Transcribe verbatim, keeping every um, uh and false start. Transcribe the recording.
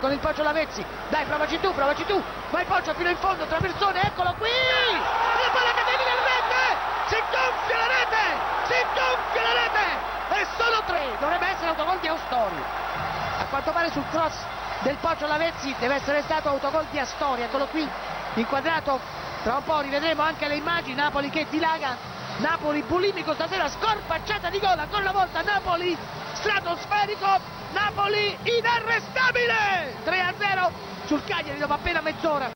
Con il Poggio Lavezzi, dai provaci tu, provaci tu, vai Poggio fino in fondo, tra persone, eccolo qui! La palla che viene in rete! Si gonfia la rete! Si gonfia la rete! E solo tre! Dovrebbe essere autogol di Astori. A quanto pare sul cross del Poggio Lavezzi deve essere stato autogol di Astori, eccolo qui, inquadrato. Tra un po' rivedremo anche le immagini, Napoli che dilaga, Napoli bulimico stasera, scorpacciata di gol, ancora una volta Napoli stratosferico, Napoli inarrestabile! tre a zero sul Cagliari dopo appena mezz'ora.